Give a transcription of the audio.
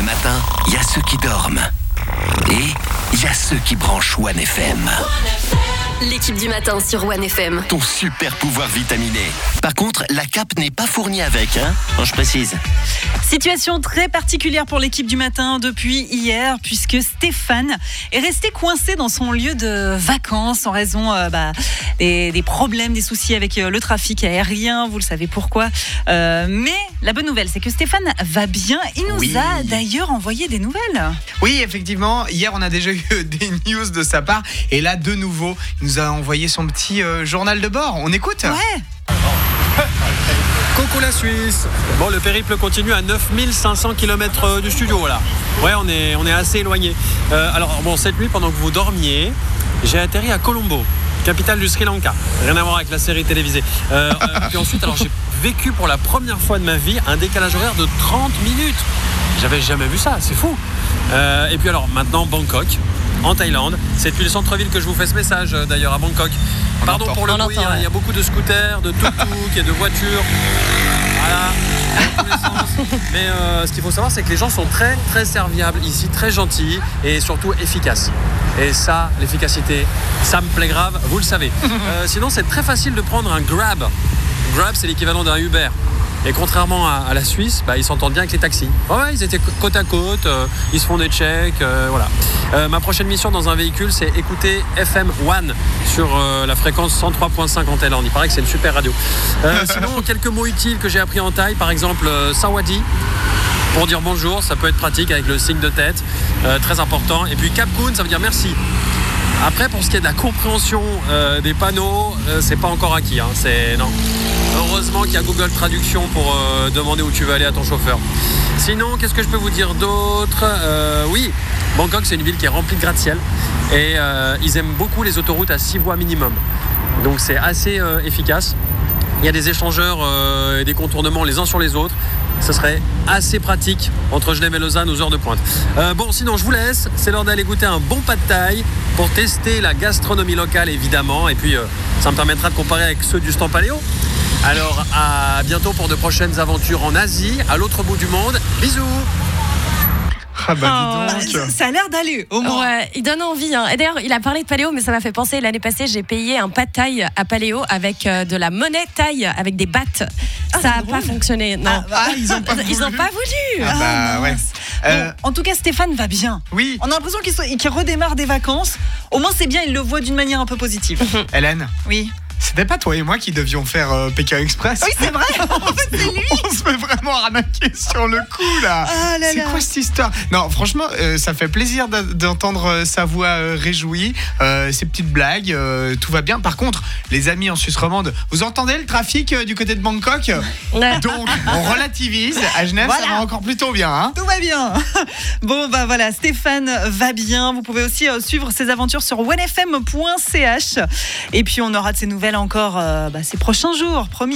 matin, il y a ceux qui dorment. Et il y a ceux qui branchent One FM. L'équipe du matin sur One FM. Ton super pouvoir vitaminé. Par contre, la cape n'est pas fournie avec, hein ? Non, je précise. Situation très particulière pour l'équipe du matin depuis hier, puisque Stéphane est resté coincé dans son lieu de vacances en raison des problèmes, des soucis avec le trafic aérien. Vous le savez pourquoi. Mais la bonne nouvelle, c'est que Stéphane va bien. Il nous a d'ailleurs envoyé des nouvelles. Oui, effectivement. Hier, on a déjà eu des news de sa part. Et là, de nouveau, il nous a envoyé son petit journal de bord. On écoute ? Ouais. Coucou la Suisse. Bon, le périple continue à 9500 km du studio, voilà. Ouais, on est assez éloigné. Alors, cette nuit, pendant que vous dormiez, j'ai atterri à Colombo, capitale du Sri Lanka. Rien à voir avec la série télévisée. Puis ensuite, alors j'ai vécu pour la première fois de ma vie un décalage horaire de 30 minutes. J'avais jamais vu ça, c'est fou. Et puis alors, maintenant, Bangkok, en Thaïlande. C'est depuis le centre-ville que je vous fais ce message, d'ailleurs, à Bangkok. Pardon pour le bruit, il y a beaucoup de scooters, de tuk-tuk et de voitures. Voilà, dans tous les sens. Mais ce qu'il faut savoir, c'est que les gens sont très, très serviables ici, très gentils et surtout efficaces. Et ça, l'efficacité, ça me plaît grave, vous le savez. Sinon, c'est très facile de prendre un Grab. Grab, c'est l'équivalent d'un Uber. Et contrairement à la Suisse, ils s'entendent bien avec les taxis. Ouais, ils étaient côte à côte, ils se font des checks, voilà. Ma prochaine mission dans un véhicule, c'est écouter FM One sur la fréquence 103.5 en Thaïlande. Il paraît que c'est une super radio. Sinon, quelques mots utiles que j'ai appris en Thaï, par exemple Sawadi, pour dire bonjour, ça peut être pratique avec le signe de tête, très important. Et puis Kapkun, ça veut dire merci. Après, pour ce qui est de la compréhension des panneaux, c'est pas encore acquis. Non. Heureusement qu'il y a Google Traduction pour demander où tu veux aller à ton chauffeur. Sinon, qu'est-ce que je peux vous dire d'autre ? Oui, Bangkok, c'est une ville qui est remplie de gratte-ciel. Et ils aiment beaucoup les autoroutes à 6 voies minimum. Donc c'est assez efficace. Il y a des échangeurs et des contournements les uns sur les autres. Ce serait assez pratique entre Genève et Lausanne aux heures de pointe. Sinon je vous laisse, c'est l'heure d'aller goûter un bon pad thaï pour tester la gastronomie locale évidemment, et puis ça me permettra de comparer avec ceux du stand Paléo. Alors à bientôt pour de prochaines aventures en Asie, à l'autre bout du monde. Bisous. Ah dis donc. Ça a l'air d'aller, au moins. Ouais, il donne envie. Et d'ailleurs, il a parlé de Paléo, mais ça m'a fait penser, l'année passée, j'ai payé un pad thaï à Paléo avec de la monnaie thaï, avec des bahts. Ça n'a pas fonctionné, non. Ils ont pas voulu. Ils n'ont pas voulu. Ouais. Bon, en tout cas, Stéphane va bien. Oui. On a l'impression qu'il redémarre des vacances. Au moins, c'est bien, il le voit d'une manière un peu positive. Hélène, Oui. c'était pas toi et moi qui devions faire Pékin Express ? Oui, c'est vrai. En fait, c'est lui. On se fait vraiment arnaquer sur le coup là. Ah là c'est là. quoi cette histoire ? Non, franchement, ça fait plaisir d'entendre sa voix réjouie, ses petites blagues, tout va bien. Par contre, les amis en Suisse romande, vous entendez le trafic du côté de Bangkok ? Ouais. Donc, on relativise. À Genève, Voilà. ça va encore plutôt bien. Hein ? Tout va bien. Bon, voilà, Stéphane va bien. Vous pouvez aussi suivre ses aventures sur onefm.ch. Et puis, on aura de ses nouvelles encore ces prochains jours, promis.